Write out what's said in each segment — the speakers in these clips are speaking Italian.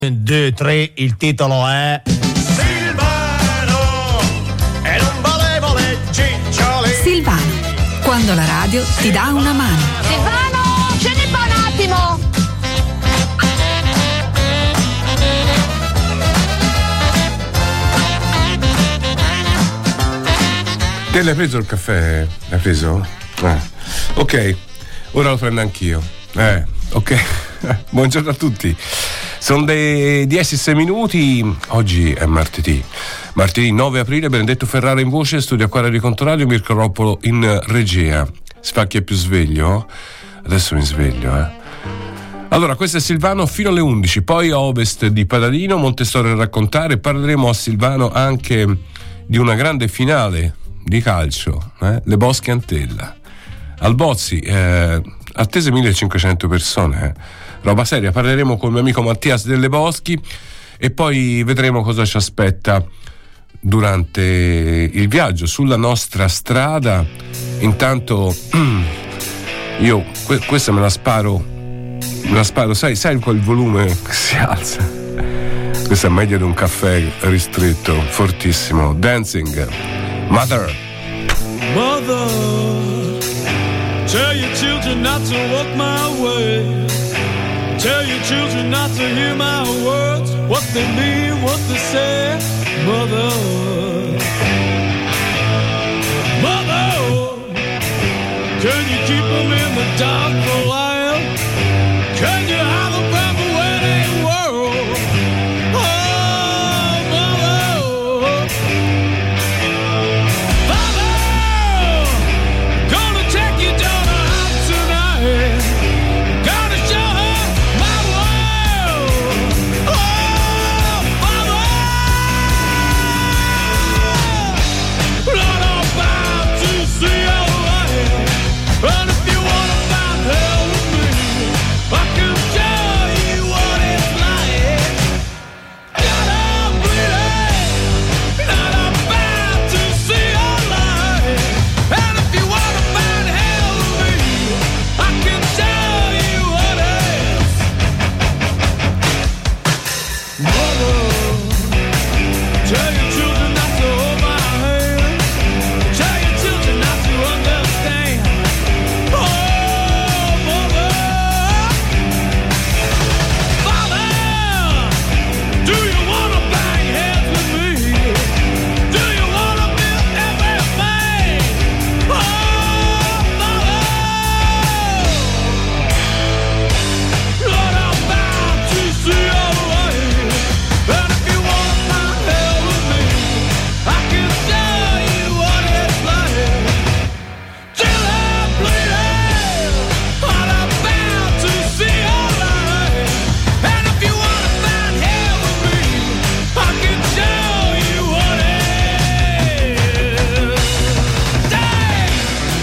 1, 2, 3, il titolo è Silvano e non volevo le cicciole. Silvano, quando la radio ti dà una mano. Silvano, scendi qua un attimo. Te l'hai preso il caffè? L'hai preso? Ok, ora lo prendo anch'io. Ok. Buongiorno a tutti. Sono dei 10 minuti. Oggi è martedì 9 aprile. Benedetto Ferrara in voce, studio Acquario di Contoradio, Mirko Roppolo in regia. Spacchi è più sveglio? Adesso mi sveglio, Allora, questo è Silvano fino alle 11. Poi a ovest di Padalino, Montessori a raccontare. Parleremo a Silvano anche di una grande finale di calcio, Le Bosche Antella. Al Bozzi, attese 1500 persone, roba seria. Parleremo con il mio amico Mattias Delle Boschi e poi vedremo cosa ci aspetta durante il viaggio sulla nostra strada. Intanto io questa me la sparo, sai quel volume che si alza? Questa è meglio di un caffè ristretto, fortissimo. Dancing, Mother, tell your children not to walk my way. Tell your children not to hear my words, what they mean, what they say. Mother, Mother, can you keep them in the dark for a while? Can you hide them from the wedding world? Oh, Mother, Mother, gonna take your daughter out tonight. Gonna show her my world. Oh, Mother, not about to see your light. And if you wanna find hell with me, I can show you what it's like. Gotta bleed, not about to see your light. And if you wanna find hell with me, I can show you what it's. Mother, tell your children not to hold my hand. Tell your children not to understand. Oh, Mother, Father, do you wanna bang heads with me? Do you wanna build everything? Oh, Mother, Lord, I'm bound to see your light. And if you wanna find hell with me, I can show you what it's like. Till I'm bleeding, Lord, I'm bound to see your light. And if you wanna find hell with me, I can show you what it is. Dang!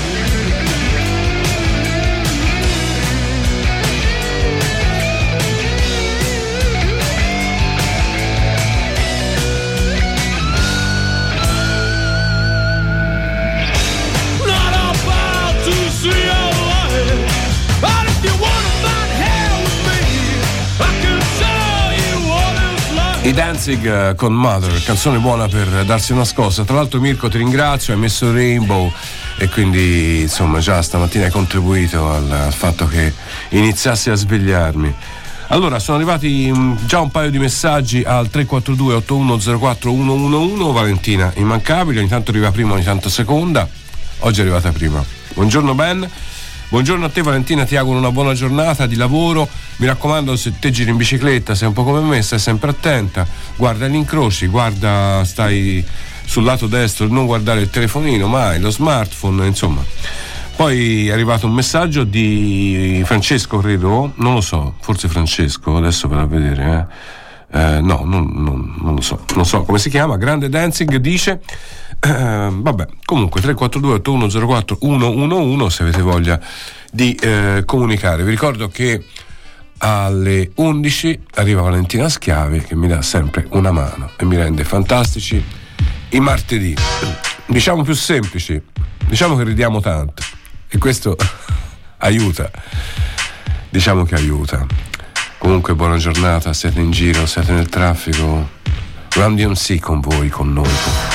Not about to see your light. But if you wanna find hell with me, I can show you what it's like. i Dancing con Mother, canzone buona per darsi una scossa. Tra l'altro Mirko, ti ringrazio, hai messo Rainbow e quindi insomma già stamattina hai contribuito al fatto che iniziassi a svegliarmi. Allora, sono arrivati già un paio di messaggi al 342 8104 111. Valentina immancabile, ogni tanto arriva prima, ogni tanto seconda. Oggi è arrivata prima. Buongiorno Ben. Buongiorno a te Valentina, ti auguro una buona giornata di lavoro. Mi raccomando, se te giri in bicicletta, sei un po' come me, stai sempre attenta, guarda gli incroci, guarda, stai sul lato destro, non guardare il telefonino mai, lo smartphone, insomma. Poi è arrivato un messaggio di Francesco, credo, non lo so, forse Francesco, adesso per vedere, no, non lo so, non so come si chiama. Grande Dancing dice, vabbè, comunque 342 8104 111 se avete voglia di comunicare. Vi ricordo che alle 11 arriva Valentina Schiavi, che mi dà sempre una mano e mi rende fantastici i martedì, diciamo più semplici, diciamo che ridiamo tanto e questo aiuta, diciamo che aiuta. Comunque buona giornata, siete in giro, siete nel traffico. Run DMC con voi, con noi.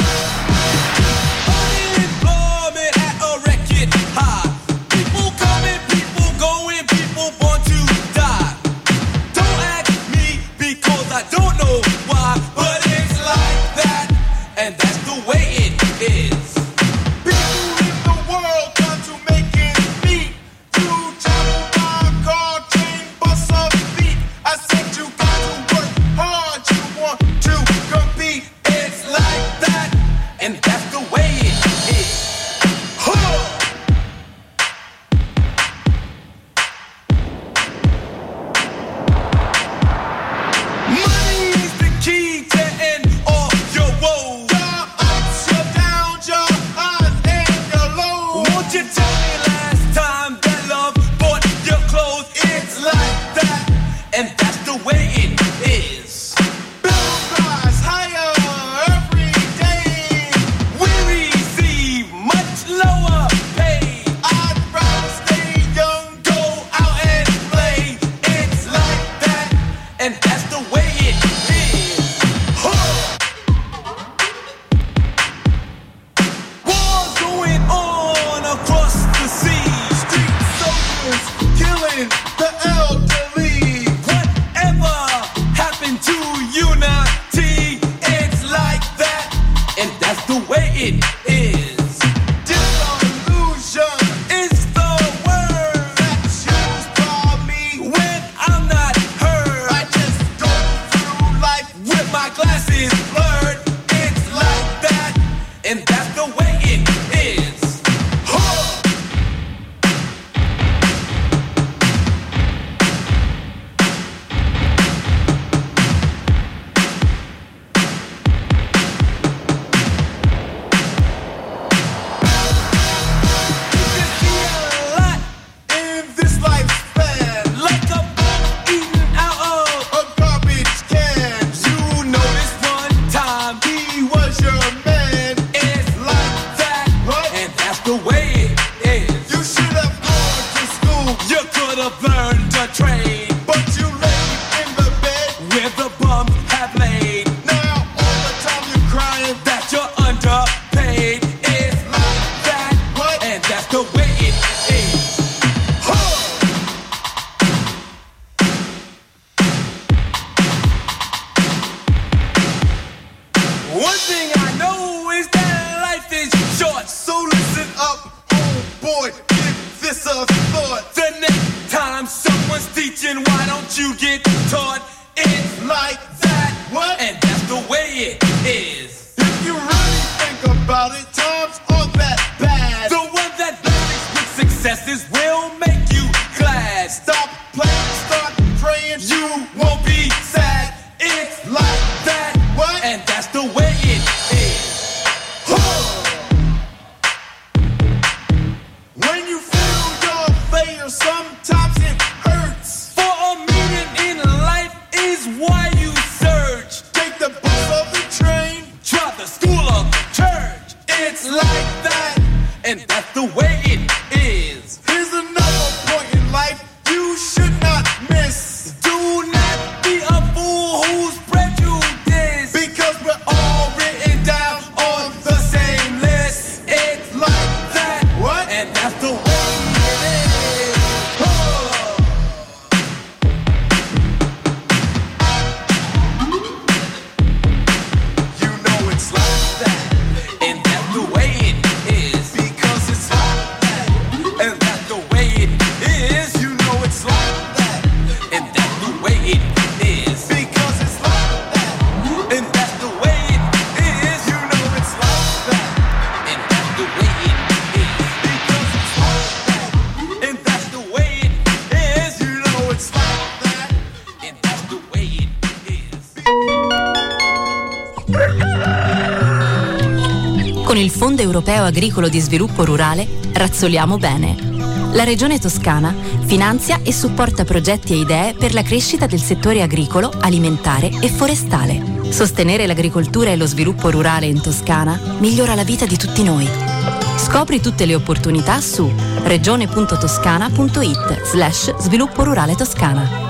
Con il Fondo Europeo Agricolo di Sviluppo Rurale razzoliamo bene. La Regione Toscana finanzia e supporta progetti e idee per la crescita del settore agricolo, alimentare e forestale. Sostenere l'agricoltura e lo sviluppo rurale in Toscana migliora la vita di tutti noi. Scopri tutte le opportunità su regione.toscana.it/sviluppo rurale toscana.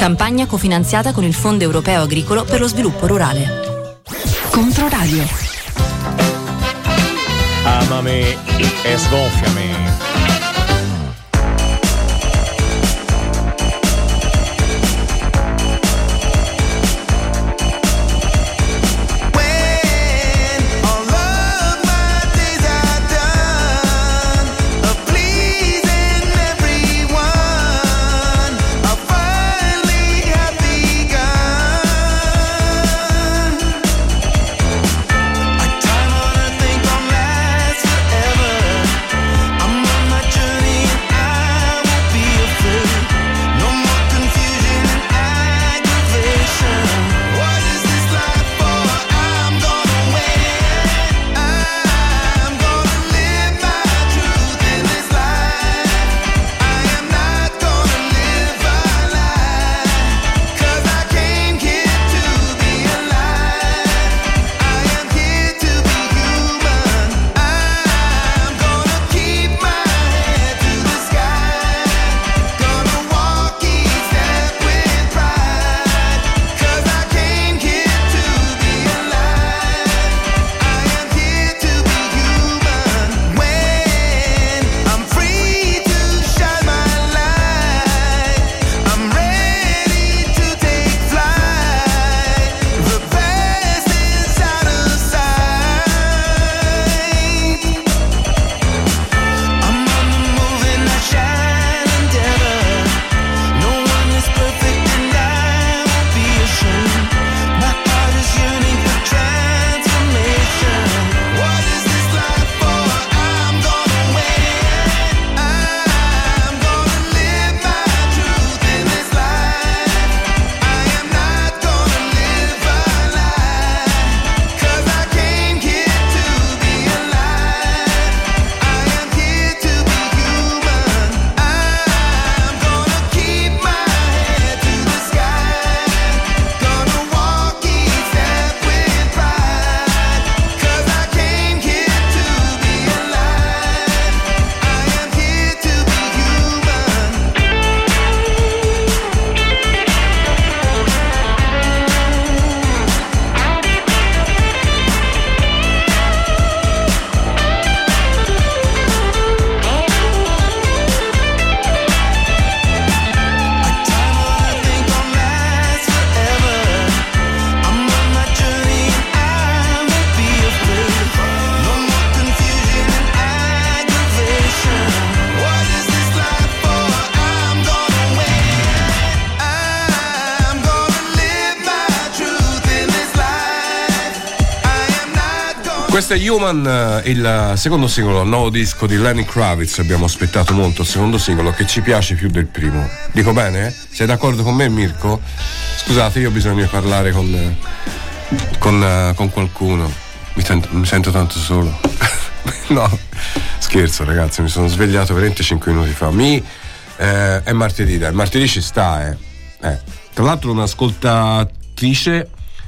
Campagna cofinanziata con il Fondo Europeo Agricolo per lo Sviluppo Rurale. Controradio. Amami e sgonfiami. Questo è Human, il secondo singolo, il nuovo disco di Lenny Kravitz. Abbiamo aspettato molto il secondo singolo, che ci piace più del primo. Dico bene? Sei d'accordo con me, Mirko? Scusate, io ho bisogno di parlare con qualcuno. Mi sento tanto solo. No, scherzo, ragazzi, mi sono svegliato veramente 5 minuti fa. È martedì, dai, martedì ci sta, Tra l'altro un'ascoltatrice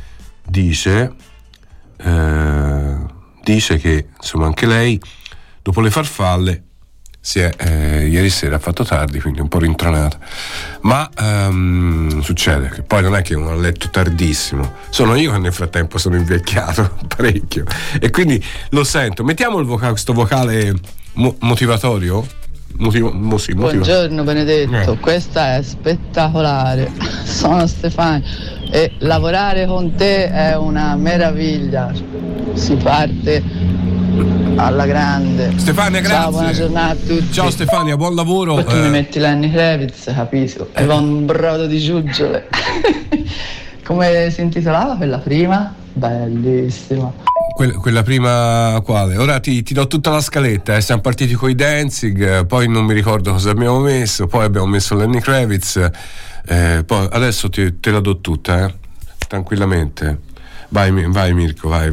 dice che insomma anche lei dopo le farfalle ieri sera ha fatto tardi, quindi un po' rintronata, ma succede che poi non è che uno ha letto tardissimo, sono io che nel frattempo sono invecchiato parecchio e quindi lo sento. Mettiamo questo vocale motivatorio. Buongiorno Benedetto, questa è spettacolare. Sono Stefano e lavorare con te è una meraviglia. Si parte alla grande. Stefania, grazie. Ciao, buona giornata a tutti. Ciao Stefania, buon lavoro. Poi tu mi metti Lenny Kravitz, capisco, e va un brodo di giuggiole. Come si intitolava quella prima? Bellissima. Quella prima quale? Ora ti do tutta la scaletta, siamo partiti con i Danzig, poi non mi ricordo cosa abbiamo messo, poi abbiamo messo Lenny Kravitz, poi adesso te la do tutta, tranquillamente. Vai Mirko, vai.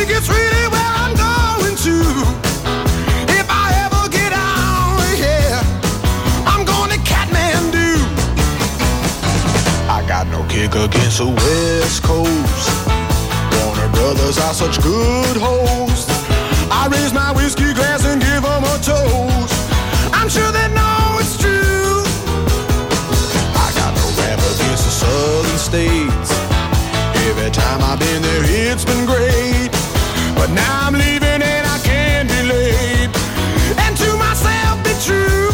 It's really where I'm going to. If I ever get out of here, kick against the West Coast. Warner Brothers are such good hosts. I raise my whiskey glass and give them a toast. I'm sure they know it's true. I got no rap against the southern states. Every time I've been there, it's been great. But now I'm leaving and I can't be late. And to myself be true.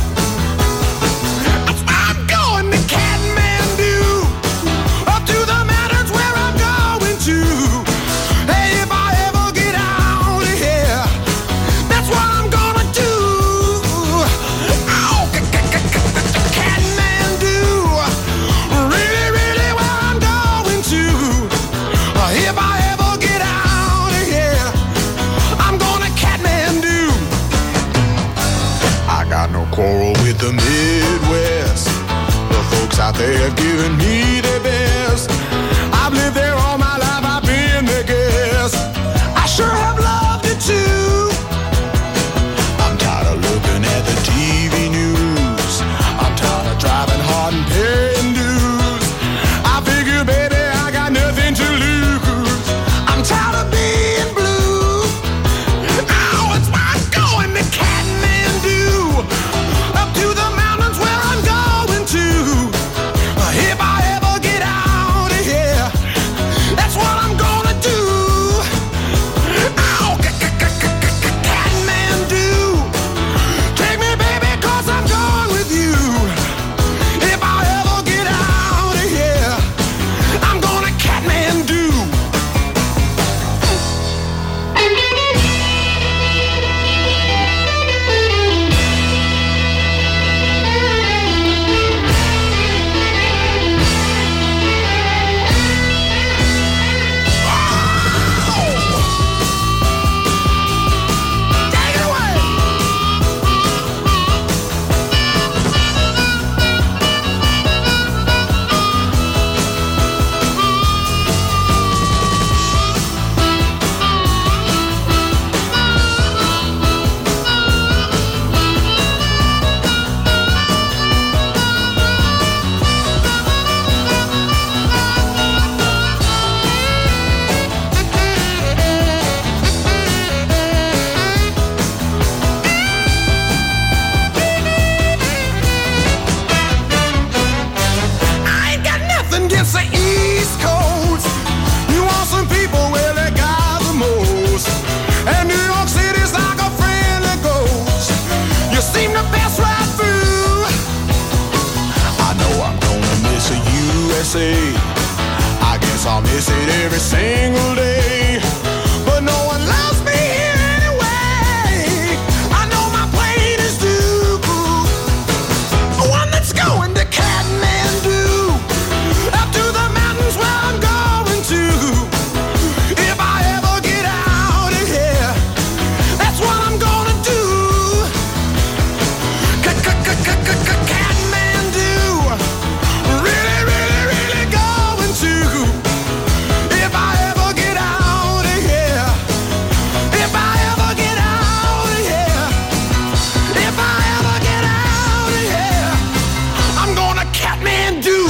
I'm going to Kathmandu, up to the mountains where I'm going to. Hey, if I ever get out of here, that's what I'm gonna do. Oh, Kathmandu, really, really where I'm going to. If I ever get out of here, I'm gonna Kathmandu. I got no quarrel with the Midwest. The folks out there have given me their best. I've lived there all my life, I've been their guest. I sure have loved it too. I'm tired of looking at the TV news. I'm tired of driving hard and paying dues. I figure, baby, I got nothing to lose. I'm tired of being blue. Oh, it's why I'm going to Kathmandu, up to the mountains where I'm going to. If I ever get out of here, that's what I'm gonna do. Oh, Kathmandu, take me, baby, 'cause I'm going with you. If I ever get out of here, I'm gonna Kathmandu. Take it away. I ain't got nothing against the East Coast. You want some people where they got the most. And New York City's like a friendly ghost. You seem to pass right through. I know I'm gonna miss the USA. I guess I'll miss it every single day. But no one loves me here anyway. I know my plane is due. The one that's going to Kathmandu, up to the mountains where I'm going to. If I ever get out of here, that's what I'm gonna do. Kathmandu, really, really, really going to. If I ever get out of here, if I ever get out of here, if I ever get out of here, I'm gonna Kathmandu.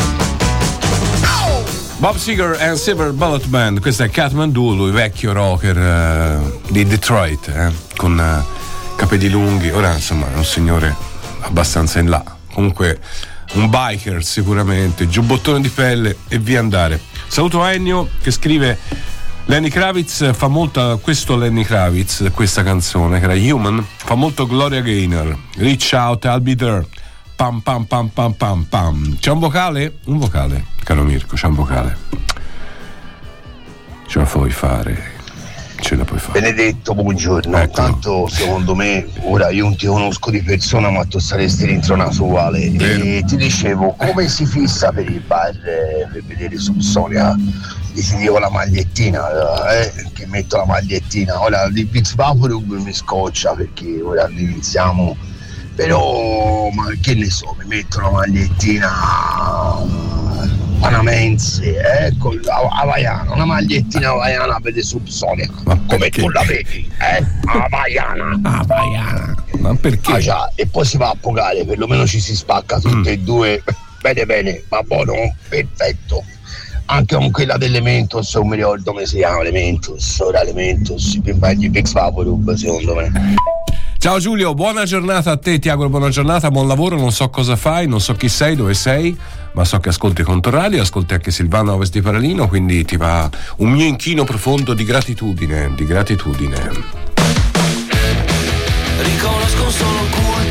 Oh! Bob Seger and Silver Bullet Band, questo è Kathmandu, lui vecchio rocker di Detroit, con capelli lunghi, ora insomma è un signore abbastanza in là, comunque un biker sicuramente, giubbottone di pelle e via andare. Saluto Ennio che scrive: Lenny Kravitz fa molto, questo Lenny Kravitz, questa canzone che era Human, fa molto Gloria Gaynor, Reach Out, I'll Be There, pam pam pam pam pam pam. C'è un vocale? Un vocale, caro Mirko, c'è un vocale. Ce la puoi fare? Ce la puoi fare. Benedetto, buongiorno. Eccolo. Tanto secondo me, ora io non ti conosco di persona, ma tu saresti rintronato uguale. Vero. E ti dicevo, come si fissa per il bar per vedere Subsonica? Ti dico la magliettina, che metto la magliettina. Ora il Big Vaporub mi scoccia perché ora iniziamo. Però, ma che ne so, mi metto la magliettina panamense, havaiana, una magliettina havaiana per Subsonica, come tu la vedi, havaiana. Havaiana, ma perché? Ah, già, e poi si va a pogare, perlomeno ci si spacca tutte e due bene, ma buono, perfetto. Anche con quella dell'Elementos, non mi ricordo come si chiama, Elementos, più meglio Big Favorub, secondo me. Ciao Giulio, buona giornata a te, ti auguro buona giornata, buon lavoro, non so cosa fai, non so chi sei, dove sei, ma so che ascolti Controradio, ascolti anche Silvano Ovest di Paralino, quindi ti va un mio inchino profondo di gratitudine. Riconosco solo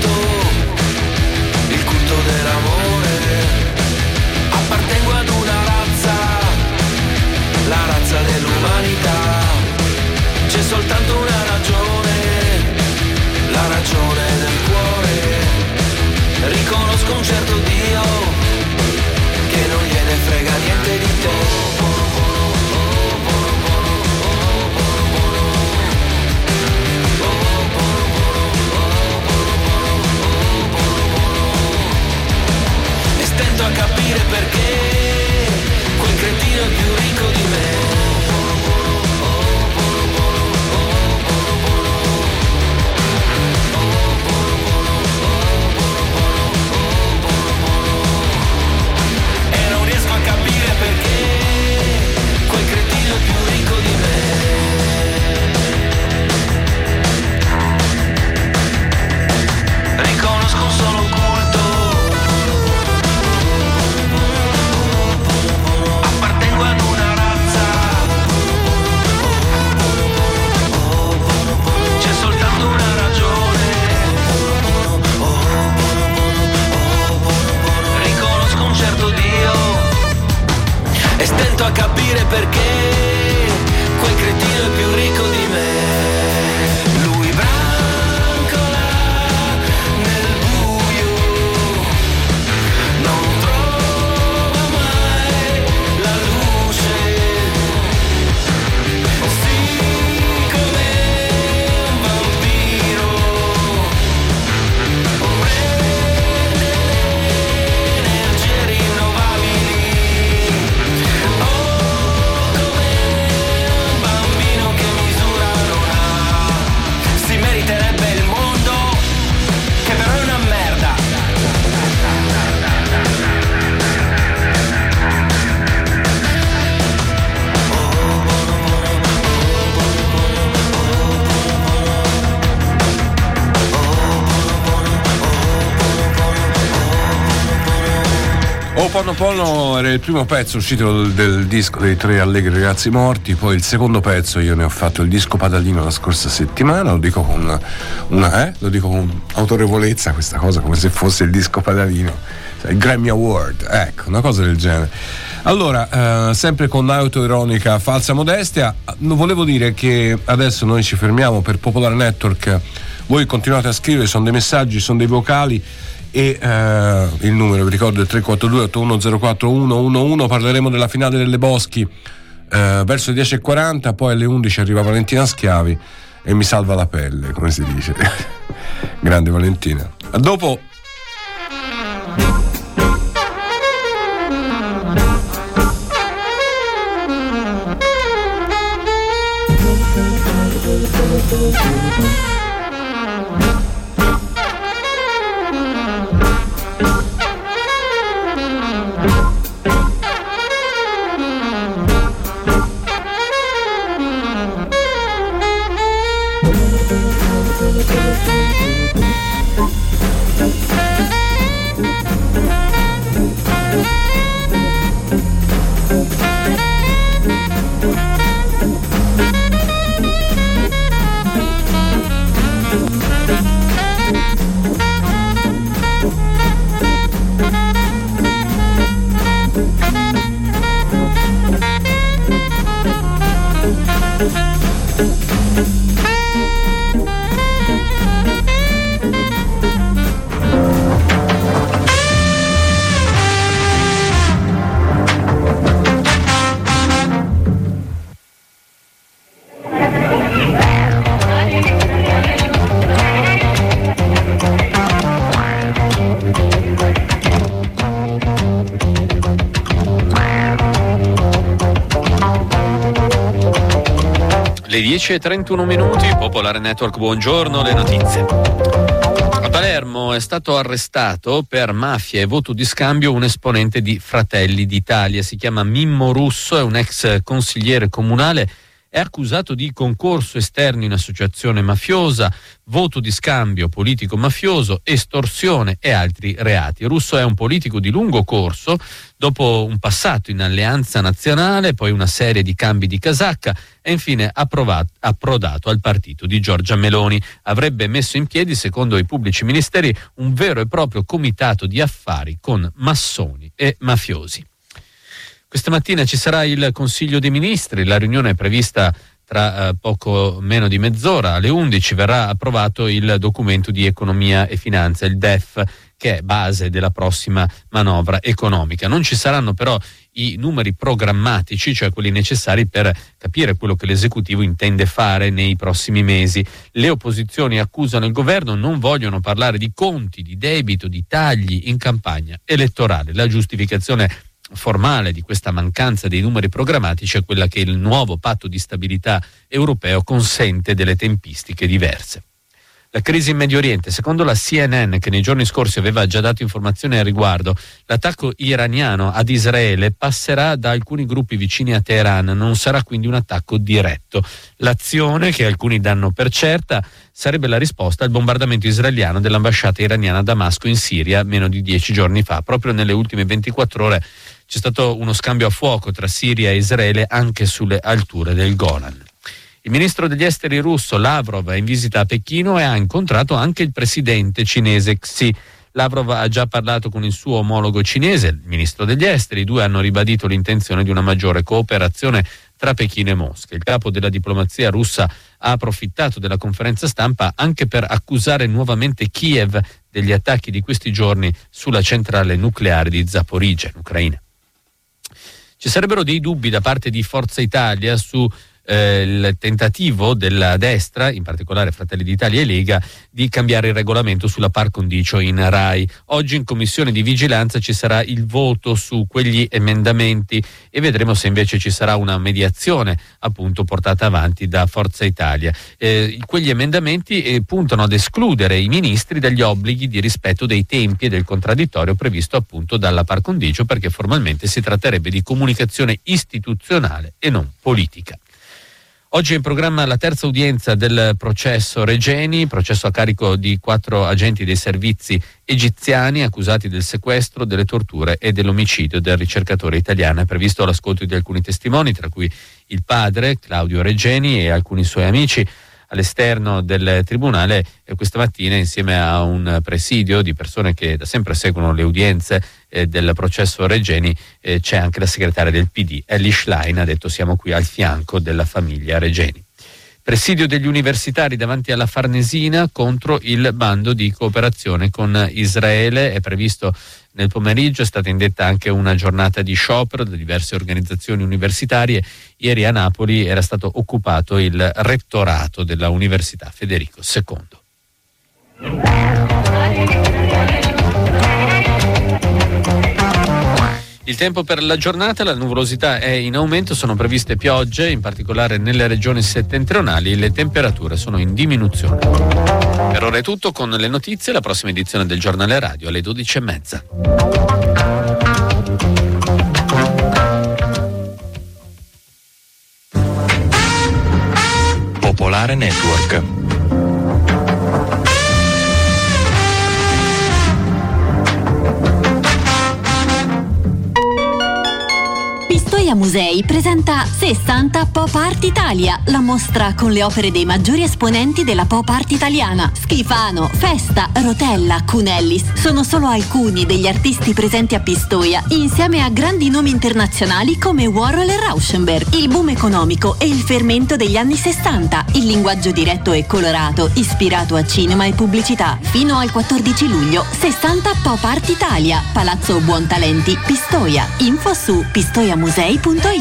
il culto dell'amore. Appartengo ad una razza, la razza dell'umanità. C'è soltanto una ragione, la ragione del cuore. Riconosco un certo Dio che non gliene frega niente di te. Stento a capire perché quel cretino è più ricco di me. E non riesco a capire perché quel cretino è più ricco di me. Riconosco solo un culto, appartengo ad una razza, c'è soltanto una ragione, riconosco un certo Dio e stento a capire perché quel cretino è più ricco di me. Lui brancola nel buio, non trova mai la luce, sì come un vampiro, prende le energie rinnovabili, come un bambino che misura non ha, si meriterebbe il mondo, che però è una merda. Oponopono era il primo pezzo uscito del disco dei Tre Allegri Ragazzi Morti, poi il secondo pezzo io ne ho fatto il disco Padalino la scorsa settimana, lo dico con autorevolezza questa cosa, come se fosse il disco Padalino, il Grammy Award, ecco, una cosa del genere. Allora, sempre con autoironica falsa modestia, volevo dire che adesso noi ci fermiamo per Popolare Network, voi continuate a scrivere, sono dei messaggi, sono dei vocali, e il numero vi ricordo è 342-8104-111. Parleremo della finale delle Boschi verso le 10:40, poi alle 11 arriva Valentina Schiavi e mi salva la pelle, come si dice. Grande Valentina, a dopo. Le 10:31 minuti, Popolare Network, buongiorno, le notizie. A Palermo è stato arrestato per mafia e voto di scambio un esponente di Fratelli d'Italia. Si chiama Mimmo Russo, è un ex consigliere comunale, è accusato di concorso esterno in associazione mafiosa, voto di scambio politico-mafioso, estorsione e altri reati. Russo è un politico di lungo corso, dopo un passato in Alleanza Nazionale, poi una serie di cambi di casacca e infine approdato al partito di Giorgia Meloni. Avrebbe messo in piedi, secondo i pubblici ministeri, un vero e proprio comitato di affari con massoni e mafiosi. Questa mattina ci sarà il Consiglio dei Ministri, la riunione è prevista tra poco meno di mezz'ora, alle 11 verrà approvato il documento di economia e finanza, il DEF, che è base della prossima manovra economica. Non ci saranno però i numeri programmatici, cioè quelli necessari per capire quello che l'esecutivo intende fare nei prossimi mesi. Le opposizioni accusano il governo, non vogliono parlare di conti, di debito, di tagli in campagna elettorale. La giustificazione formale di questa mancanza dei numeri programmatici è quella che il nuovo patto di stabilità europeo consente delle tempistiche diverse. La crisi in Medio Oriente, secondo la CNN, che nei giorni scorsi aveva già dato informazioni al riguardo, l'attacco iraniano ad Israele passerà da alcuni gruppi vicini a Teheran, non sarà quindi un attacco diretto. L'azione, che alcuni danno per certa, sarebbe la risposta al bombardamento israeliano dell'ambasciata iraniana a Damasco in Siria meno di 10 giorni fa. Proprio nelle ultime 24 ore c'è stato uno scambio a fuoco tra Siria e Israele anche sulle alture del Golan. Il ministro degli esteri russo Lavrov è in visita a Pechino e ha incontrato anche il presidente cinese Xi. Lavrov ha già parlato con il suo omologo cinese, il ministro degli esteri. I due hanno ribadito l'intenzione di una maggiore cooperazione tra Pechino e Mosca. Il capo della diplomazia russa ha approfittato della conferenza stampa anche per accusare nuovamente Kiev degli attacchi di questi giorni sulla centrale nucleare di Zaporizhzhia, in Ucraina. Ci sarebbero dei dubbi da parte di Forza Italia su il tentativo della destra, in particolare Fratelli d'Italia e Lega, di cambiare il regolamento sulla par condicio in RAI. Oggi in commissione di vigilanza ci sarà il voto su quegli emendamenti e vedremo se invece ci sarà una mediazione appunto portata avanti da Forza Italia. Quegli emendamenti puntano ad escludere i ministri dagli obblighi di rispetto dei tempi e del contraddittorio previsto appunto dalla par condicio, perché formalmente si tratterebbe di comunicazione istituzionale e non politica. Oggi è in programma la terza udienza del processo Regeni, processo a carico di 4 agenti dei servizi egiziani accusati del sequestro, delle torture e dell'omicidio del ricercatore italiano. È previsto l'ascolto di alcuni testimoni, tra cui il padre Claudio Regeni e alcuni suoi amici. All'esterno del tribunale questa mattina, insieme a un presidio di persone che da sempre seguono le udienze del processo Regeni, c'è anche la segretaria del PD, Elly Schlein, ha detto: siamo qui al fianco della famiglia Regeni. Presidio degli universitari davanti alla Farnesina contro il bando di cooperazione con Israele. È previsto nel pomeriggio, è stata indetta anche una giornata di sciopero da diverse organizzazioni universitarie. Ieri a Napoli era stato occupato il rettorato della Università Federico II. Il tempo per la giornata: la nuvolosità è in aumento, sono previste piogge, in particolare nelle regioni settentrionali, le temperature sono in diminuzione. Per ora è tutto, con le notizie, la prossima edizione del Giornale Radio alle 12:30. Popolare Network. Pistoia Musei presenta 60 Pop Art Italia, la mostra con le opere dei maggiori esponenti della pop art italiana. Schifano, Festa, Rotella, Cunellis sono solo alcuni degli artisti presenti a Pistoia, insieme a grandi nomi internazionali come Warhol e Rauschenberg. Il boom economico e il fermento degli anni 60, il linguaggio diretto e colorato, ispirato a cinema e pubblicità. Fino al 14 luglio, 60 Pop Art Italia, Palazzo Buontalenti, Pistoia. Info su pistoiamusei.it.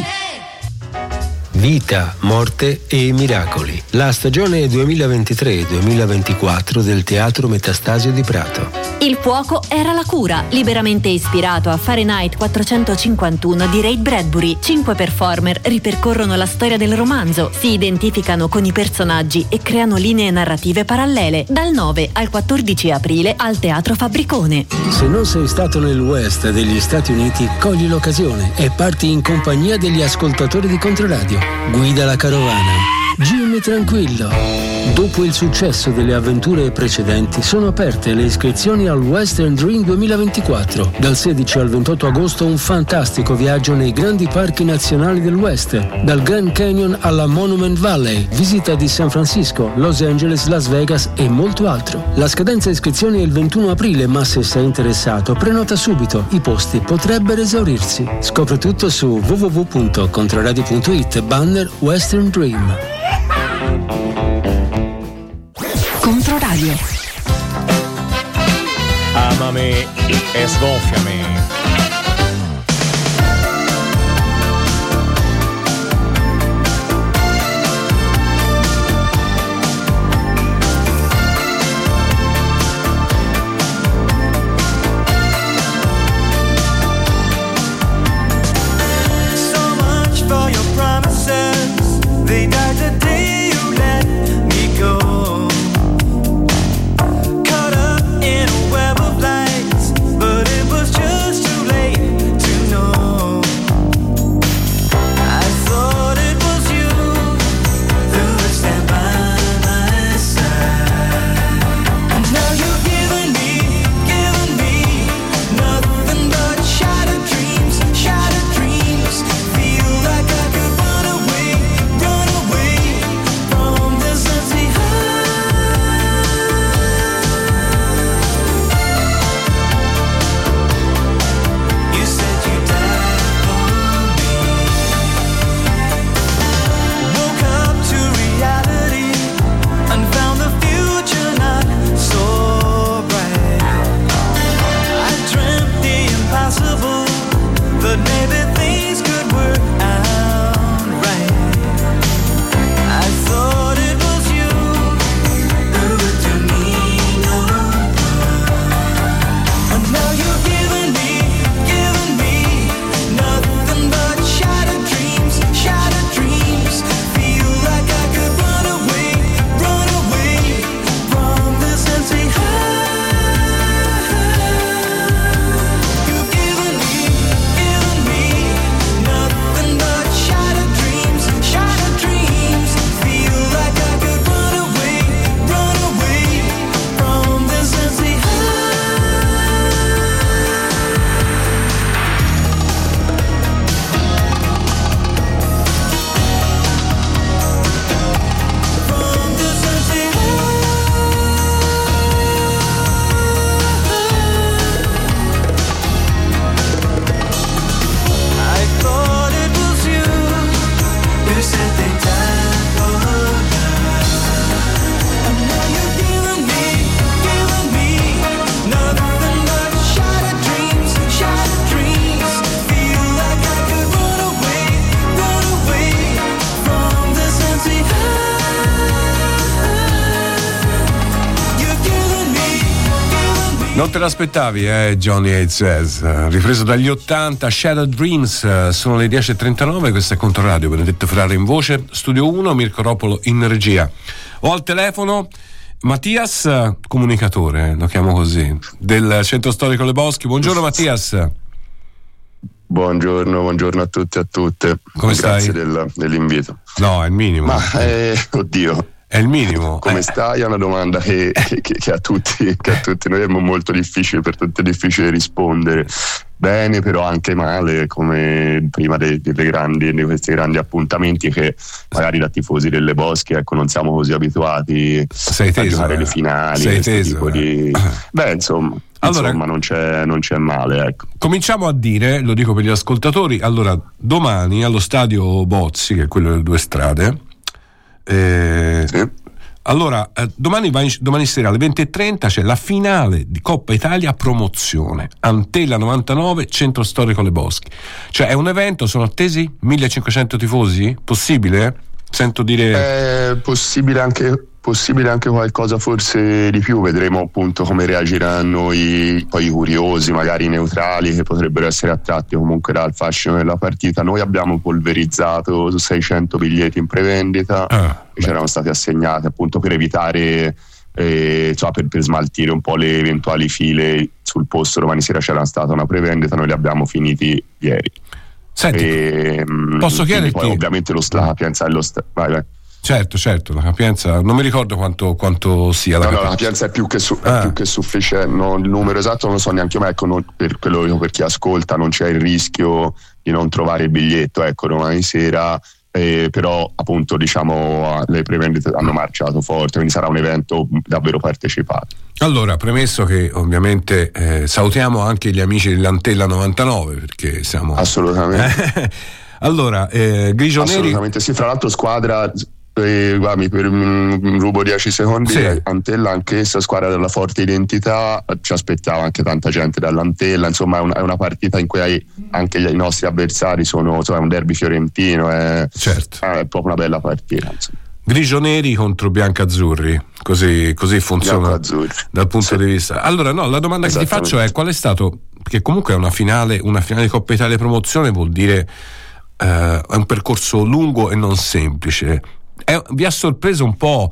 Vita, morte e miracoli. La stagione 2023-2024 del Teatro Metastasio di Prato. Il fuoco era la cura, liberamente ispirato a Fahrenheit 451 di Ray Bradbury. 5 performer ripercorrono la storia del romanzo, si identificano con i personaggi e creano linee narrative parallele. Dal 9 al 14 aprile al Teatro Fabbricone. Se non sei stato nel West degli Stati Uniti, cogli l'occasione e parti in compagnia degli ascoltatori di Controradio. Guida la carovana. Jimmy tranquillo. Dopo il successo delle avventure precedenti, sono aperte le iscrizioni al Western Dream 2024. Dal 16 al 28 agosto un fantastico viaggio nei grandi parchi nazionali del West, dal Grand Canyon alla Monument Valley, visita di San Francisco, Los Angeles, Las Vegas e molto altro. La scadenza iscrizioni è il 21 aprile, ma se sei interessato prenota subito, i posti potrebbero esaurirsi. Scopri tutto su www.controradio.it banner Western Dream. Controradio. Amami e sgonfiami. So much for your promises. They died the day you let me go. Caught up in a web of lights, but it was just too late to know. I thought it was you who would stand by my side. And now you've given me nothing but shattered dreams, shattered dreams. Feel like I could run away from this empty heart. You said you died for me. Woke up to reality and found the future not so bright. I dreamt the impossible, that maybe things could work out right. I thought it was you who would do me no harm. And now you've given me nothing but shattered dreams, shattered dreams. Feel like I could run away from this empty heart. You've given me nothing but shattered dreams, shattered dreams. Feel like I could run away from this empty heart. From this empty I thought it was you who said they died for love. And now you've given me nothing but shattered dreams, shattered dreams. Feel like I could run away from this empty heart. You've given me. Non te l'aspettavi, Johnny Hayes, ripreso dagli 80, Shattered Dreams. Sono le 10.39, questa è Controradio, Benedetto Ferrara in voce, Studio 1, Mirko Ropolo in regia. Ho al telefono Mattias, comunicatore, lo chiamo così, del Centro Storico Le Boschi. Buongiorno Mattias. Buongiorno a tutti e a tutte. Come Grazie stai? dell'invito. No, è il minimo. Ma oddio. È il minimo. Come stai? È una domanda che a tutti noi è molto difficile, per tutti è difficile rispondere. Bene, però anche male, come prima di questi grandi appuntamenti che magari da tifosi delle Boschi, ecco, non siamo così abituati a giocare le finali. Sei teso, Beh, insomma, allora, non c'è male, ecco. Cominciamo a dire, lo dico per gli ascoltatori, allora domani allo stadio Bozzi, che è quello delle due strade, allora domani sera alle 20.30 c'è la finale di Coppa Italia promozione Antella 99 Centro Storico Le Boschi, cioè è un evento, sono attesi 1500 tifosi, possibile? Sento dire possibile possibile anche qualcosa forse di più, vedremo appunto come reagiranno i curiosi, magari i neutrali, che potrebbero essere attratti comunque dal fascino della partita. Noi abbiamo polverizzato 600 biglietti in prevendita che ci erano stati assegnati appunto per evitare per smaltire un po' le eventuali file sul posto. Domani sera c'era stata una prevendita, noi li abbiamo finiti ieri. Senti, posso chiederti? Poi ovviamente la capienza è vai. Certo, la capienza non mi ricordo quanto sia la capienza è più che sufficiente, il numero esatto non lo so neanche io, ma ecco, per chi ascolta non c'è il rischio di non trovare il biglietto, ecco, domani sera. Però appunto diciamo le prevendite hanno marciato forte, quindi sarà un evento davvero partecipato. Allora, premesso che ovviamente salutiamo anche gli amici dell'Antella 99, perché siamo assolutamente allora grigio neri, assolutamente sì, fra l'altro squadra guarda, rubo 10 secondi. Sì. Antella, anch'essa squadra della forte identità, ci aspettava anche tanta gente dall'Antella, insomma è una partita in cui anche i nostri avversari sono, insomma, è un derby fiorentino, certo. È proprio una bella partita, insomma. Grigio neri contro biancazzurri, così funziona dal punto di vista. Allora no, la domanda che ti faccio è: qual è stato, perché comunque è una finale di Coppa Italia Promozione, vuol dire è un percorso lungo e non semplice. Vi ha sorpreso un po'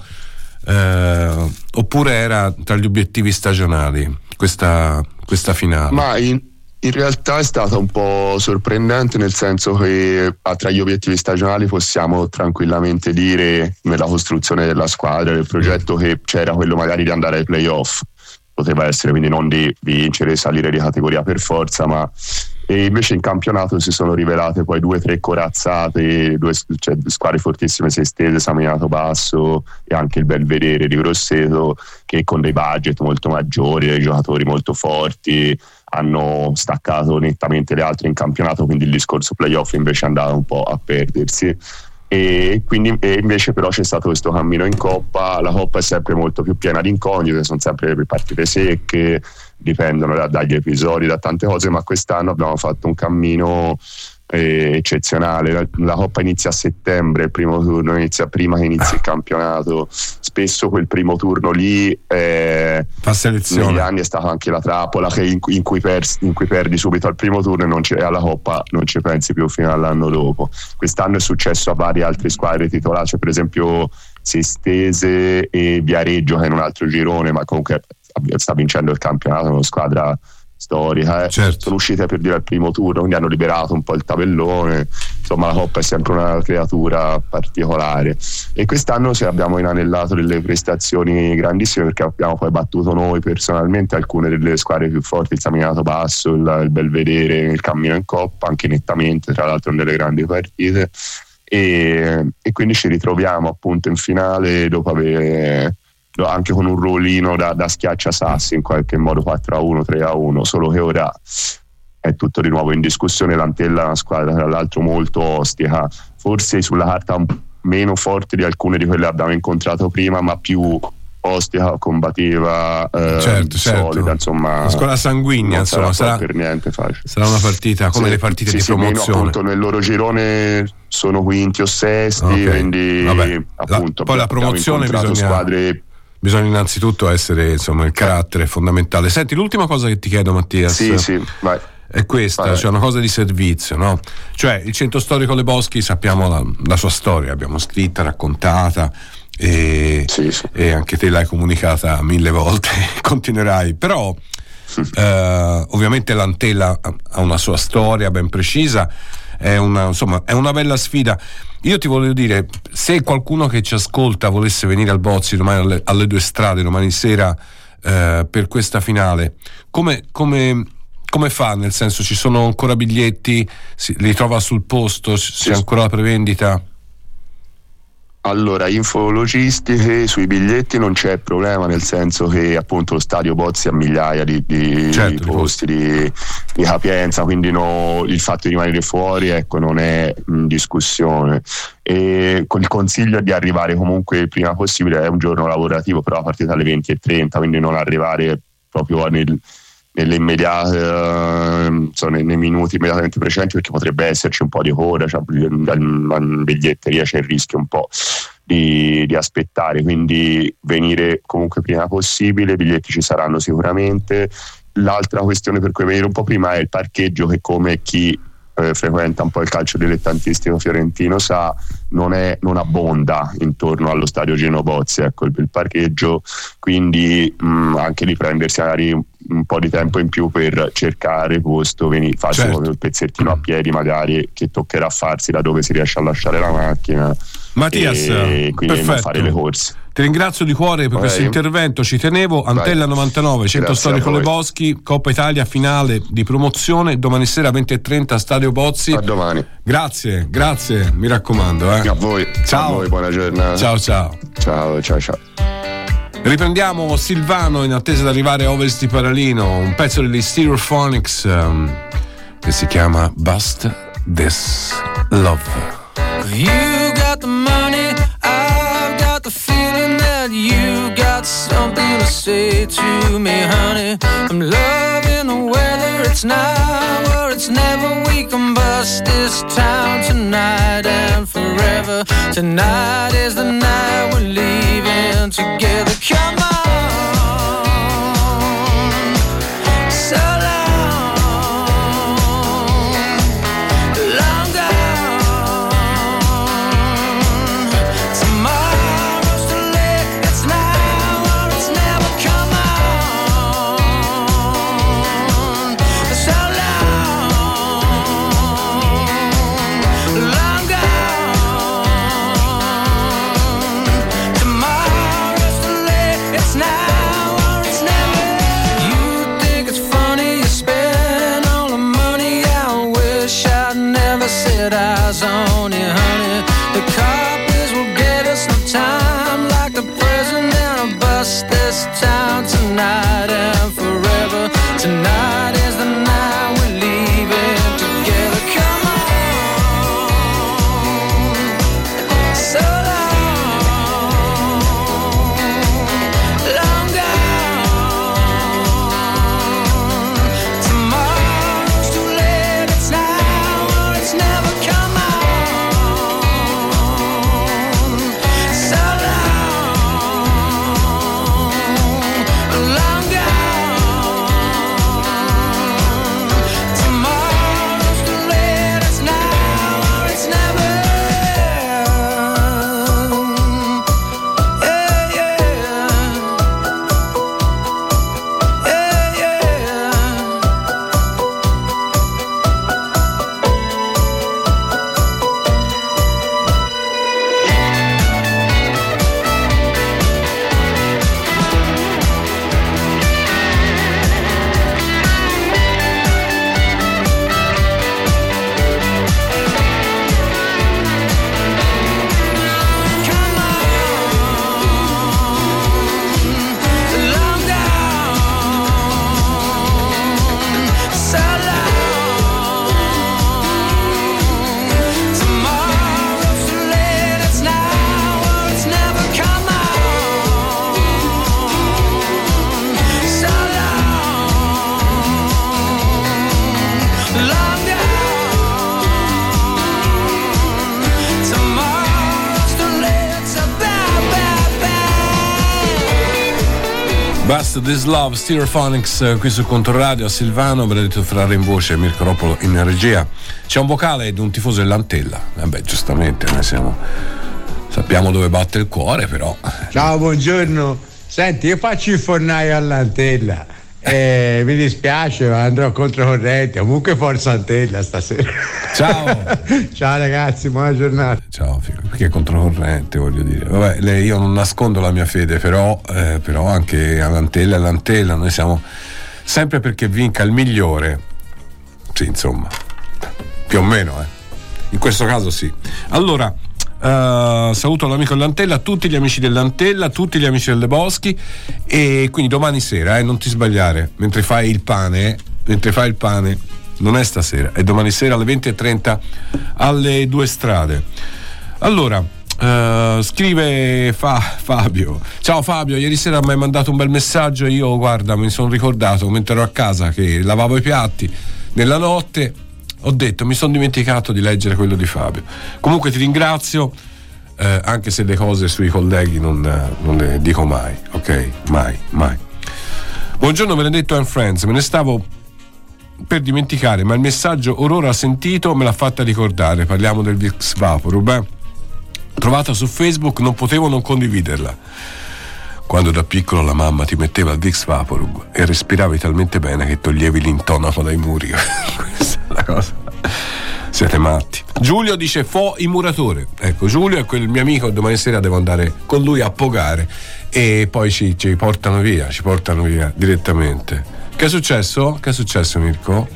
oppure era tra gli obiettivi stagionali questa finale? Ma in realtà è stata un po' sorprendente, nel senso che tra gli obiettivi stagionali possiamo tranquillamente dire, nella costruzione della squadra, del progetto, che c'era quello magari di andare ai playoff, poteva essere, quindi non di vincere e salire di categoria per forza, ma e invece in campionato si sono rivelate poi 2 o 3 corazzate, squadre fortissime, Sestese, San Miniato Basso e anche il Belvedere di Grosseto, che con dei budget molto maggiori, dei giocatori molto forti, hanno staccato nettamente le altre in campionato, quindi il discorso playoff invece è andato un po' a perdersi. E invece però c'è stato questo cammino in Coppa. La Coppa è sempre molto più piena di incognite, sono sempre partite secche, dipendono dagli episodi, da tante cose, ma quest'anno abbiamo fatto un cammino eccezionale. La Coppa inizia a settembre, il primo turno inizia prima che inizi il campionato, spesso quel primo turno lì negli anni è stata anche la trappola in cui perdi subito al primo turno e alla Coppa non ci pensi più fino all'anno dopo. Quest'anno è successo a varie altre squadre titolari, cioè per esempio Sestese e Viareggio, che è in un altro girone, ma comunque sta vincendo il campionato, è una squadra storica, certo. Sono uscite per dire al primo turno, quindi hanno liberato un po' il tabellone. Insomma, la Coppa è sempre una creatura particolare, e quest'anno abbiamo inanellato delle prestazioni grandissime, perché abbiamo poi battuto noi personalmente alcune delle squadre più forti, il San Miniato Basso, il Belvedere, il cammino in Coppa anche nettamente, tra l'altro nelle grandi partite, e quindi ci ritroviamo appunto in finale dopo aver anche con un ruolino da schiacciasassi in qualche modo, 4-1, 3-1, solo che ora è tutto di nuovo in discussione. L'Antella è una squadra tra l'altro molto ostica, forse sulla carta meno forte di alcune di quelle che abbiamo incontrato prima, ma più ostica, combattiva, solida, insomma una squadra sanguigna, insomma sarà per niente facile. Sarà una partita come le partite di promozione. Appunto nel loro girone sono quinti o sesti, quindi appunto poi la promozione bisogna innanzitutto essere, insomma, il carattere fondamentale. Senti, l'ultima cosa che ti chiedo, Mattias, sì, vai. È questa, vai. Cioè una cosa di servizio, no? Cioè il centro storico Le Boschi, sappiamo la sua storia, l'abbiamo scritta, raccontata e anche te l'hai comunicata 1000 volte, continuerai, però ovviamente l'Antella ha una sua storia ben precisa, è una bella sfida. Io ti voglio dire, se qualcuno che ci ascolta volesse venire al Bozzi domani alle 2 strade domani sera per questa finale, come fa? Nel senso, ci sono ancora biglietti? Li trova sul posto? C'è ancora la prevendita? Allora, info logistiche sui biglietti non c'è problema, nel senso che appunto lo stadio Bozzi ha migliaia di posti di capienza, quindi il fatto di rimanere fuori, ecco, non è in discussione. E il consiglio è di arrivare comunque il prima possibile, è un giorno lavorativo, però a partire dalle 20:30, quindi non arrivare proprio nelle immediate, nei minuti immediatamente precedenti, perché potrebbe esserci un po' di coda, cioè in biglietteria c'è il rischio un po'. di aspettare, quindi venire comunque prima possibile, i biglietti ci saranno sicuramente. L'altra questione per cui venire un po' prima è il parcheggio, che come chi frequenta un po' il calcio dilettantistico fiorentino sa, non abbonda intorno allo stadio Gino Bozzi, ecco, il parcheggio, quindi anche lì prendersi magari un po' di tempo in più per cercare posto, farsi proprio il pezzettino a piedi magari che toccherà farsi da dove si riesce a lasciare la macchina. Mattias, e quindi non fare le corse. Ti ringrazio di cuore per questo intervento, ci tenevo. Antella 99, Centro Storico Le Boschi, Coppa Italia, finale di promozione, domani sera 20:30 Stadio Bozzi. A domani. Grazie, mi raccomando. A voi. Ciao. A voi, buona giornata. Ciao. Ciao. Riprendiamo Silvano in attesa di arrivare a Ovest di Paralino, un pezzo degli Stereophonics che si chiama Bust This Love. You got the money, I've got the feeling that you got something to say to me, honey. I'm loving the weather, it's now or it's never. We can bust this town tonight and forever. Tonight is the night we're leaving together. Come on, so eyes on you, honey. The coppers will get us no time like the present, and I'll bust this town tonight and forever. Tonight is the night we're leaving together. Come on, so long gone. Tomorrow's too late, it's now or it's never. Come on, so long gone. Tomorrow's too late, it's now or it's never. Bust This Love, Stereophonics qui su Controradio. A Silvano, Benedetto Ferrari in voce, Mirko Roppolo in regia. C'è un vocale di un tifoso dell'Antella. Vabbè, giustamente, noi sappiamo dove batte il cuore, però. Ciao, buongiorno. Senti, io faccio il fornaio all'Antella. Mi dispiace, ma andrò controcorrente. Comunque forza Antella stasera. Ciao. Ciao ragazzi, buona giornata. Ciao, perché è controcorrente, voglio dire. Vabbè, io non nascondo la mia fede, però anche all'Antella noi siamo sempre perché vinca il migliore. Sì, insomma, più o meno, in questo caso sì. Allora, saluto l'amico dell'Antella, tutti gli amici dell'Antella, tutti gli amici delle Boschi, e quindi domani sera, non ti sbagliare, mentre fai il pane, non è stasera, è domani sera alle 20:30 alle Due Strade. Allora, scrive Fabio. Ciao Fabio, ieri sera mi hai mandato un bel messaggio, io guarda mi sono ricordato mentre ero a casa che lavavo i piatti nella notte, ho detto mi sono dimenticato di leggere quello di Fabio. Comunque ti ringrazio, anche se le cose sui colleghi non le dico mai, ok? Mai. Buongiorno Benedetto and Friends, me ne stavo per dimenticare, ma il messaggio Aurora sentito me l'ha fatta ricordare. Parliamo del Vicks Vaporub, trovata su Facebook, non potevo non condividerla. Quando da piccolo la mamma ti metteva il Vicks Vaporub e respiravi talmente bene che toglievi l'intonaco dai muri. Questa è la cosa. Siete matti. Giulio dice fo il muratore. Ecco, Giulio è quel mio amico, domani sera devo andare con lui a pogare e poi ci portano via direttamente. Che è successo? Che è successo, Mirko?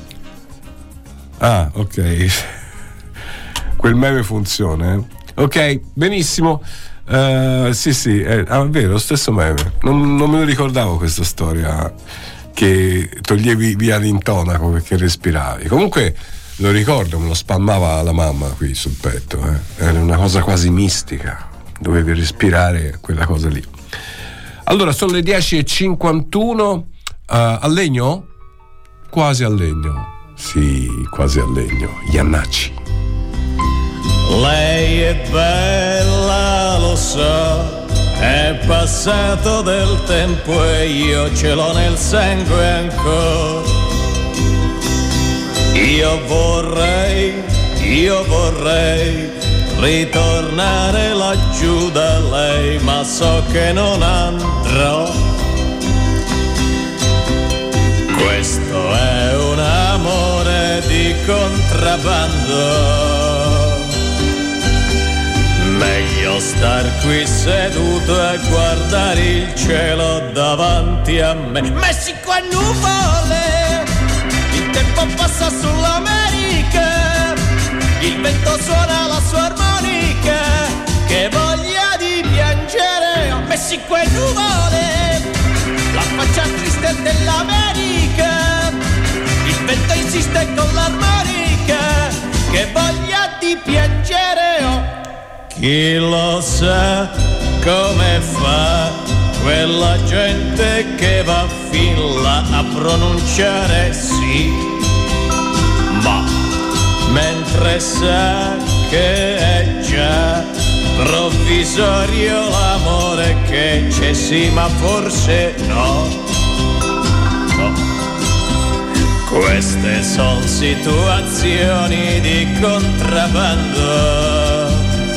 Ah, ok. Quel meme funziona, Ok, benissimo. Sì, è vero, lo stesso meme. Non me lo ricordavo questa storia che toglievi via l'intonaco perché respiravi. Comunque lo ricordo, me lo spammava la mamma qui sul petto. Era una cosa quasi mistica. Dovevi respirare quella cosa lì. Allora, sono le 10:51. Al legno? Quasi al legno. Sì, quasi al legno. Iannacci. Lei è bella, lo so, è passato del tempo e io ce l'ho nel sangue ancora. Io vorrei ritornare laggiù da lei, ma so che non andrò. Questo è un amore di contrabbando. Meglio star qui seduto e guardare il cielo davanti a me. Messico e nuvole, il tempo passa sull'America, il vento suona la sua armonica, che voglia di piangere. Messico e nuvole, la faccia triste dell'America, il vento insiste con l'armonica, che voglia di piangere. Chi lo sa come fa quella gente che va fin là a pronunciare sì, ma mentre sa che è già provvisorio l'amore che c'è sì, ma forse no. Queste sono situazioni di contrabbando.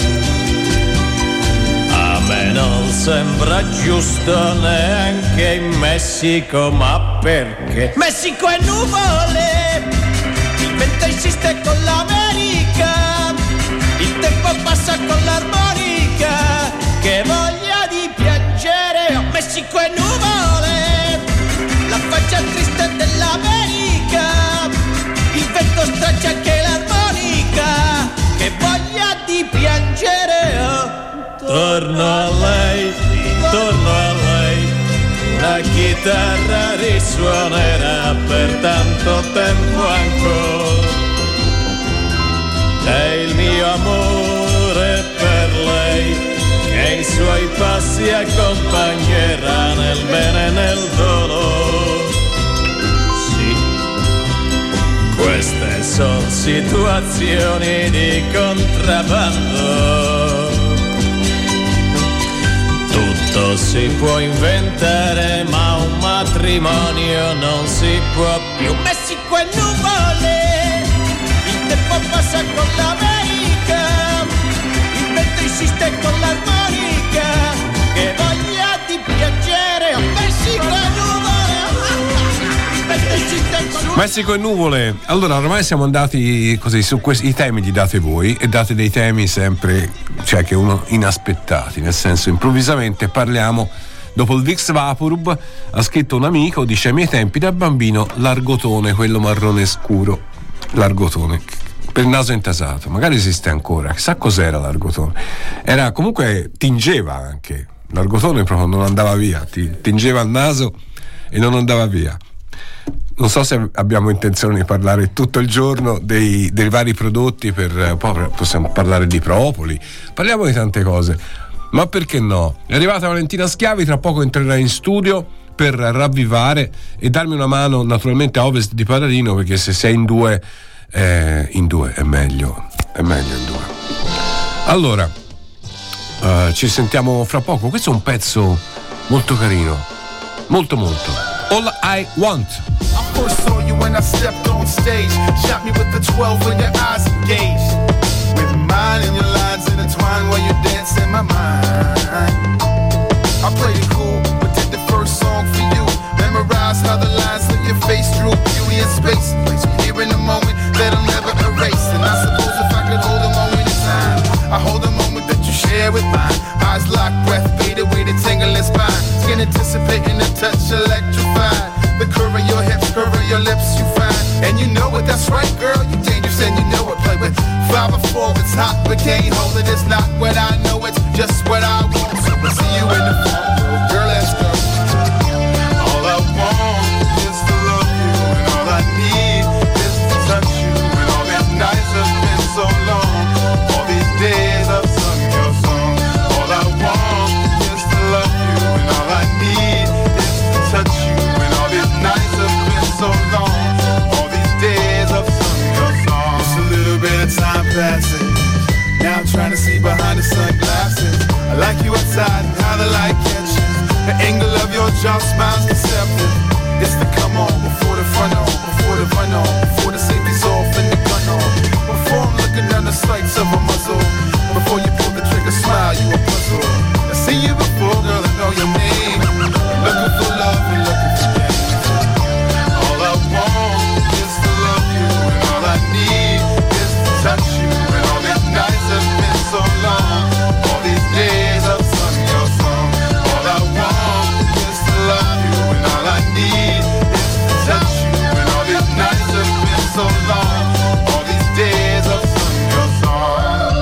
Non sembra giusto neanche in Messico, ma perché? Messico è nuvole, il vento insiste con l'America, il tempo passa con l'armonica, che voglia di piangere. Messico è nuvole, la faccia triste dell'America, il vento straccia anche l'armonica, che voglia di piangere. Torno a lei, la chitarra risuonerà per tanto tempo ancora. È il mio amore per lei, che i suoi passi accompagnerà nel bene e nel dolore. Sì, queste sono situazioni di contrabbando. Tutto si può inventare, ma un matrimonio non si può più. Messico e nuvole, il tempo passa con l'America, il vento insiste con l'armonica, che voglia di piangere. Messico e nuvole, il vento insiste con l'armonica. Messico e nuvole. Allora, ormai siamo andati così su questi temi, li date voi e date dei temi sempre, cioè che uno inaspettati, nel senso improvvisamente parliamo. Dopo il Vicks Vaporub ha scritto un amico, dice: ai miei tempi da bambino l'argotone, quello marrone scuro, l'argotone per il naso intasato, magari esiste ancora, chissà cos'era l'argotone, era comunque, tingeva anche, l'argotone proprio non andava via, tingeva il naso e non andava via. Non so se abbiamo intenzione di parlare tutto il giorno dei vari prodotti, possiamo parlare di propoli, parliamo di tante cose, ma perché no? È arrivata Valentina Schiavi, tra poco entrerà in studio per ravvivare e darmi una mano naturalmente a ovest di Padarino, perché se sei in due è meglio in due. Allora, Ci sentiamo fra poco. Questo è un pezzo molto carino, molto. All I Want. I first saw you when I stepped on stage. Shot me with the 12 when your eyes engaged. With mine and your lines intertwined while you dance in my mind. I played it cool, but did the first song for you. Memorize how the lines of your face drew beauty in space. Place me here in a moment that I'll never erase. And I suppose if I could hold a moment in time, I hold a moment that you share with mine. Eyes locked, breath faded, way to tingle in spine. Skin anticipating the touch electrified. The curve of your hips, curve of your lips you find. And you know it, that's right girl, you dangerous and you know it. Play with 5 or 4, it's hot but can't hold it. It's not what I know, it's just what I want. So we'll see you in the fall, girl, let's go. All I want is to love you, and all I need is to touch you. And all these nights have been so long, all these days I've sung your song. All I want is to love you, and all I need is to touch you. And all these nights have been so long, all these days I've sung your song. Just a little bit of time passing, now I'm trying to see behind the sunglasses. I like you outside and how the light catches. The angle of your jaw smile's deceptive. It's the come on before the front on, before the run on, before the safety's off and the gun on. Before I'm looking down the sights of a muzzle. Before you pull the trigger, smile, you a puzzle. I see you before, girl, I know your name. Looking for love and looking for games. All I want is to love you, and all I need is to touch you. And all these nights have been so long, all these days I've sung your song. All I want is to love you, and all I need is to touch you. And all these nights have been so long, all these days I've sung your song.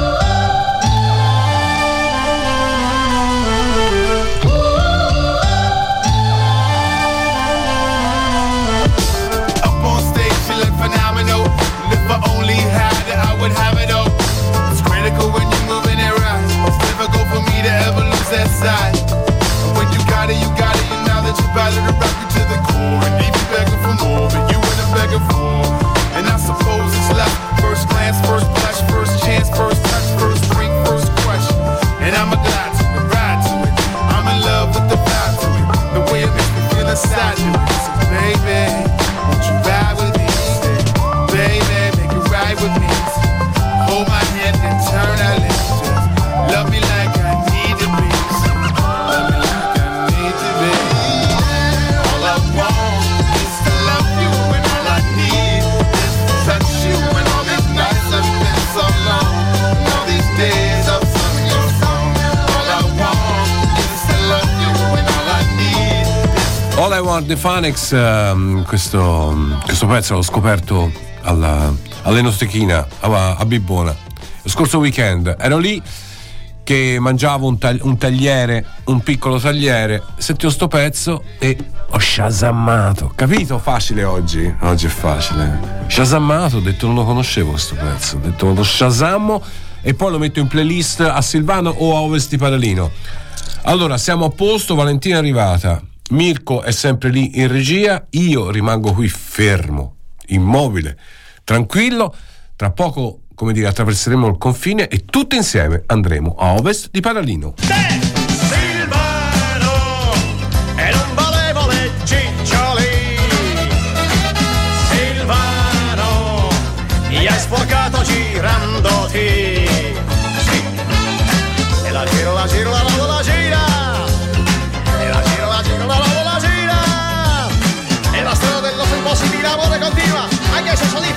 Up on stage you look phenomenal, and if I only had it I would have it all. It's critical when you're moving it right. It's difficult for me to ever lose that side. And when you got it, you now that you're about to rock you to the core. And leave you begging for more, but you ain't begging for. And I suppose it's like first glance, first blush, first chance, first touch, first drink, first question. And I'm a glad to it, ride to it. I'm in love with the vibe to it, the way it makes me feel inside you. So baby, won't you ride with me? Baby, make it right with me. Hold my hand and turn our lips. Just love me like I need to be. Love me like I need to be. All I want is to love you, and all I need is to touch you. And all these nights have been so long, and all these days I've sung your song. All I want is to love you, and all I need is All I Want, The Phoenix. Questo pezzo l'ho scoperto all'Enostrechina a Bibbona lo scorso weekend. Ero lì che mangiavo un piccolo tagliere, sentivo sto pezzo e ho shasammato, capito? Facile oggi è facile. Shasammato, ho detto non lo conoscevo questo pezzo, ho detto lo shasammo e poi lo metto in playlist a Silvano o a Ovest di Paralino. Allora siamo a posto, Valentina è arrivata, Mirko è sempre lì in regia, io rimango qui fermo, immobile, tranquillo. Tra poco, come dire, attraverseremo il confine e tutti insieme andremo a Ovest di Paralino. Silvano, e non volevo le ciccioli. Silvano, mi hai sporcato girandoti. Sì, e la giro, la gira. E la giro, la gira. E la strada dello impossibile, amore continua, anche se sono